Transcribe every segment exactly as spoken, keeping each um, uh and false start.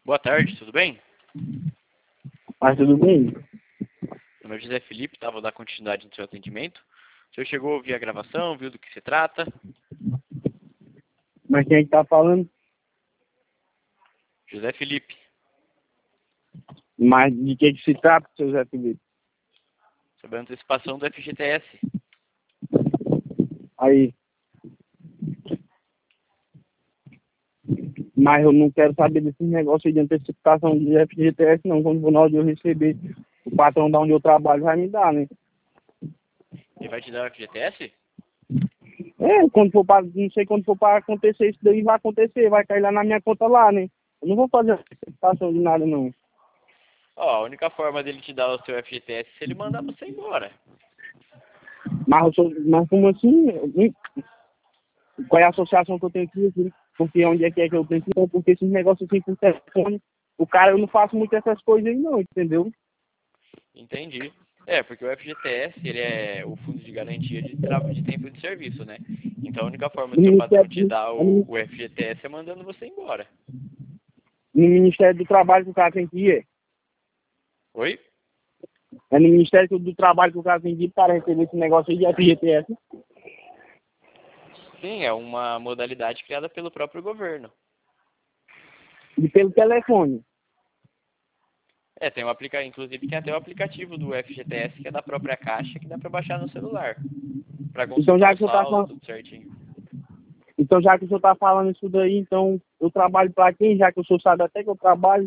Boa tarde, tudo bem? Mas tudo bem? Meu nome é José Felipe, tá? Vou dar continuidade no seu atendimento. O senhor chegou a ouvir a gravação, viu do que se trata? Mas quem é que tá falando? José Felipe. Mas de que, que se trata, seu Zé Felipe? Sobre a antecipação do F G T S. Aí. Mas eu não quero saber desses negócios de antecipação de F G T S, não. Quando for na hora de eu receber, o patrão da onde eu trabalho vai me dar, né? Ele vai te dar o F G T S? É, quando for pra, não sei quando for para acontecer isso daí, vai acontecer, vai cair lá na minha conta lá, né? Eu não vou fazer antecipação de nada, não. Ó, a única forma dele te dar o seu F G T S é se ele mandar você embora. Mas, eu sou, mas como assim? Qual é a associação que eu tenho que ir? Porque onde é que é que eu tenho que ir? Porque esses negócios assim por telefone, o cara, eu não faço muito essas coisas aí não, entendeu? Entendi. É, porque o F G T S, ele é o fundo de garantia de, tra- de tempo de serviço, né? Então a única forma No do seu patrão Ministério, te dar no, o, o F G T S é mandando você embora. no Ministério do Trabalho que o cara tem que ir. Oi? É no Ministério do Trabalho que o cara tem que ir para receber esse negócio aí de F G T S. Sim, é uma modalidade criada pelo próprio governo. E pelo telefone. É, tem um aplicativo, inclusive tem até o aplicativo do F G T S, que é da própria Caixa, que dá pra baixar no celular. Pra Então consultar já o que o senhor tá saldo, falando, tudo certinho. então já que o senhor tá falando isso daí, então eu trabalho para quem? Já que o senhor sabe até que eu trabalho.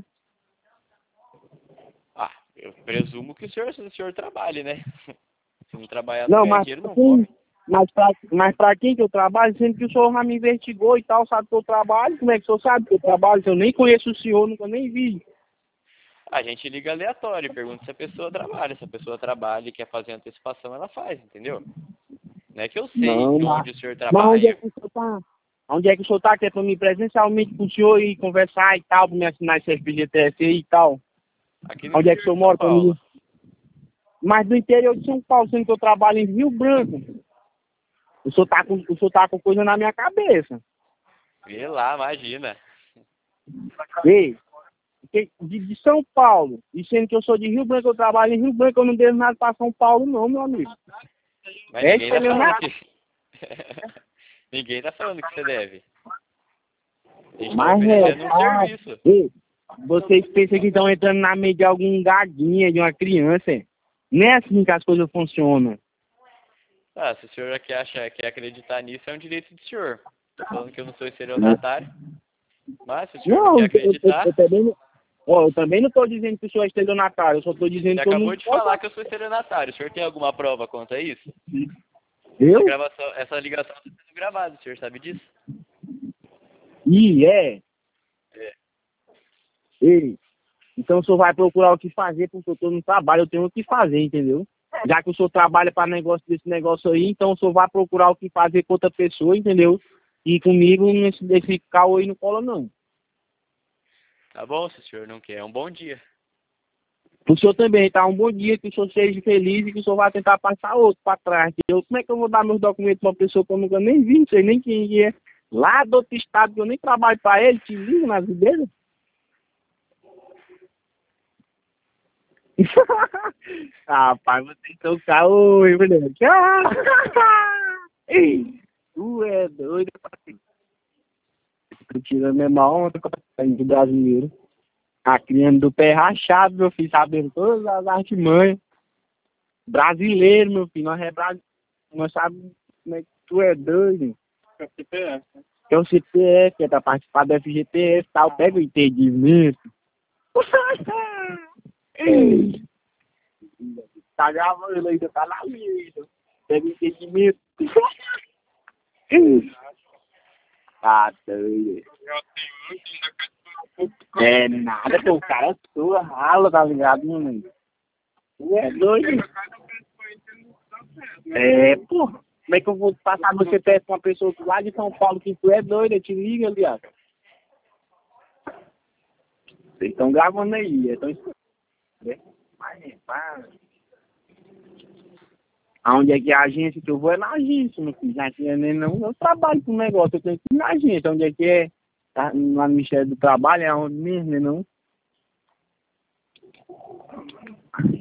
Ah, eu presumo que o senhor, o senhor trabalhe, né? Se não trabalhar, não Não, ganha mas dinheiro, pra não quem? come. Mas pra, mas pra quem que eu trabalho? Sendo que o senhor já me investigou e tal, sabe que eu trabalho? Como é que o senhor sabe que eu trabalho? Se eu nem conheço o senhor, nunca nem vi. A gente liga aleatório e pergunta se a pessoa trabalha. Se a pessoa trabalha e quer fazer antecipação, ela faz, entendeu? Não é que eu sei Não, mas, onde o senhor mas onde é trabalha. que o senhor tá? Onde é que o senhor tá? Que é pra mim presencialmente com o senhor e conversar e tal, pra me assinar esse F G T S aí e tal. Aqui no Onde é que o interior senhor de São mora pra mim? Paulo. Mas do interior de São Paulo, sendo que eu trabalho em Rio Branco. O senhor tá com, o senhor tá com coisa na minha cabeça. Vê lá, imagina. Ei, que- de, de São Paulo, e sendo que eu sou de Rio Branco, eu trabalho em Rio Branco, eu não devo nada pra São Paulo não, meu amigo. Mas É ninguém isso é tá meu falando nada. que... ninguém tá falando que você deve. A gente tá Mas é, oferecendo um ah, serviço. ei, vocês pensam que estão entrando na mente de algum gaguinha, de uma criança. É? Não é assim que as coisas funcionam. Ah, se o senhor quer, achar, quer acreditar nisso, é um direito do senhor. Tô falando que eu não sou estelionatário. Mas se o senhor não Não, quer eu, eu, acreditar, eu também não. Ó, eu também não estou dizendo que o senhor é estelionatário, eu só estou dizendo você que eu não acabou de posso. falar que eu sou estelionatário. O senhor tem alguma prova quanto a isso? Essa Eu? gravação, essa ligação está sendo gravada, o senhor sabe disso? Ih, é. É. Ei, então o senhor vai procurar o que fazer, porque eu estou no trabalho, eu tenho o que fazer, entendeu? Já que o senhor trabalha para negócio desse negócio aí, então o senhor vai procurar o que fazer com outra pessoa, entendeu? E comigo, nesse, nesse caô aí não cola, não. Tá bom, se o senhor não quer, é um bom dia. O senhor também, tá? Um bom dia, que o senhor seja feliz e que o senhor vai tentar passar outro para trás. Entendeu? Como é que eu vou dar meus documentos para uma pessoa que eu nunca nem vi, não sei nem quem é? Lá do outro estado, que eu nem trabalho para ele, te ligo nas igrejas. Ah, pai, vocês são caô, hein, moleque? Ih, tu é doido, pai. Tô tirando mesmo a onda do brasileiro. A criança do pé rachado, meu filho, sabendo todas as artimanhas. Brasileiro, meu filho, nós é brasileiro. Nós sabemos como é que tu é doido. É o C P F. É o C P F, que é pra participar do F G T S e tal. Pega o entendimento. Tá gravando ainda, tá na lista. Pega o entendimento. Ah, doido. É nada, pô, o cara é sua rala, tá ligado, meu amigo? Tu é doido? É, pô. Como é que eu vou passar no C P F com uma pessoa lá de São Paulo que tu é doido? Eu te ligo, aliás. Vocês estão gravando aí, estão escutando. Mas, é, para. Aonde é que é a agência que eu vou é na agência, meu filho. Já que é nem não, eu trabalho com negócio, eu tenho que ir na agência, onde é que é? Tá lá no Ministério do Trabalho, é onde mesmo, né, não?